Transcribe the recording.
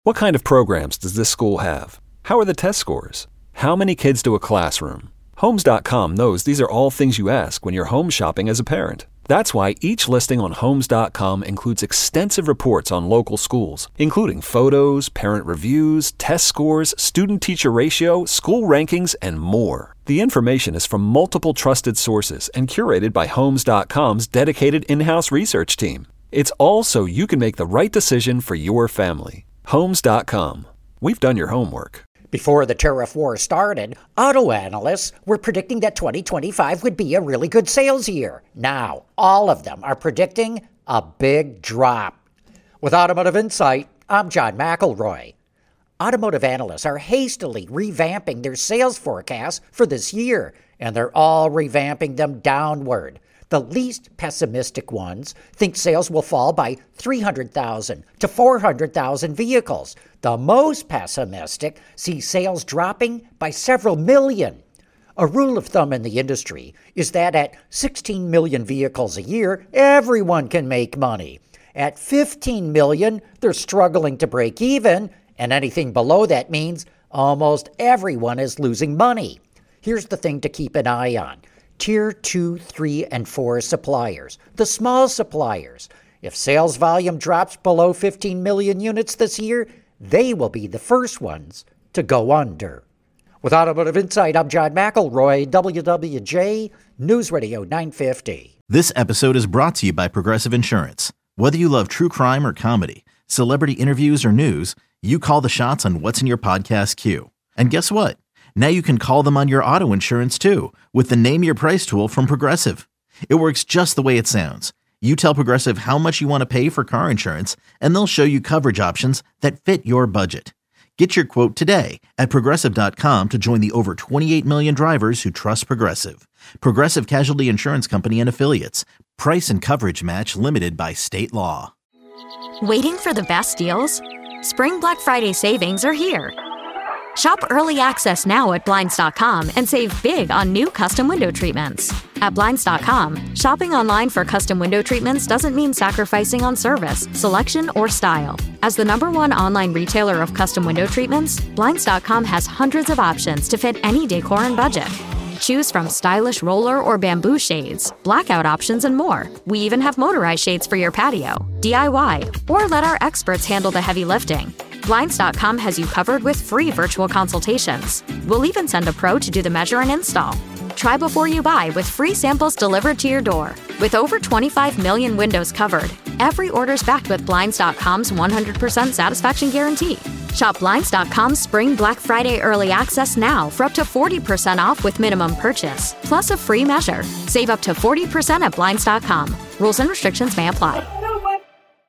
What kind of programs does this school have? How are the test scores? How many kids do a classroom? Homes.com knows these are all things you ask when you're home shopping as a parent. That's why each listing on Homes.com includes extensive reports on local schools, including photos, parent reviews, test scores, student-teacher ratio, school rankings, and more. The information is from multiple trusted sources and curated by Homes.com's dedicated in-house research team. It's all so you can make the right decision for your family. Homes.com. We've done your homework. Before the tariff war started, auto analysts were predicting that 2025 would be a really good sales year. Now, all of them are predicting a big drop. With Automotive Insight, I'm John McElroy. Automotive analysts are hastily revamping their sales forecasts for this year, and they're all revamping them downward. The least pessimistic ones think sales will fall by 300,000 to 400,000 vehicles. The most pessimistic see sales dropping by several million. A rule of thumb in the industry is that at 16 million vehicles a year, everyone can make money. At 15 million, they're struggling to break even, and anything below that means almost everyone is losing money. Here's the thing to keep an eye on. Tier 2, 3, and 4 suppliers, the small suppliers. If sales volume drops below 15 million units this year, they will be the first ones to go under. With Automotive Insight, I'm John McElroy, WWJ News Radio 950. This episode is brought to you by Progressive Insurance. Whether you love true crime or comedy, celebrity interviews or news, you call the shots on what's in your podcast queue. And guess what? Now you can call them on your auto insurance too with the Name Your Price tool from Progressive. It works just the way it sounds. You tell Progressive how much you want to pay for car insurance, and they'll show you coverage options that fit your budget. Get your quote today at Progressive.com to join the over 28 million drivers who trust Progressive. Progressive Casualty Insurance Company and Affiliates. Price and coverage match limited by state law. Waiting for the best deals? Spring Black Friday savings are here. Shop early access now at Blinds.com and save big on new custom window treatments. At Blinds.com, shopping online for custom window treatments doesn't mean sacrificing on service, selection, or style. As the #1 online retailer of custom window treatments, Blinds.com has hundreds of options to fit any decor and budget. Choose from stylish roller or bamboo shades, blackout options, and more. We even have motorized shades for your patio, DIY, or let our experts handle the heavy lifting. Blinds.com has you covered with free virtual consultations. We'll even send a pro to do the measure and install. Try before you buy with free samples delivered to your door. With over 25 million windows covered, every order's backed with Blinds.com's 100% satisfaction guarantee. Shop Blinds.com's Spring Black Friday early access now for up to 40% off with minimum purchase, plus a free measure. Save up to 40% at Blinds.com. Rules and restrictions may apply.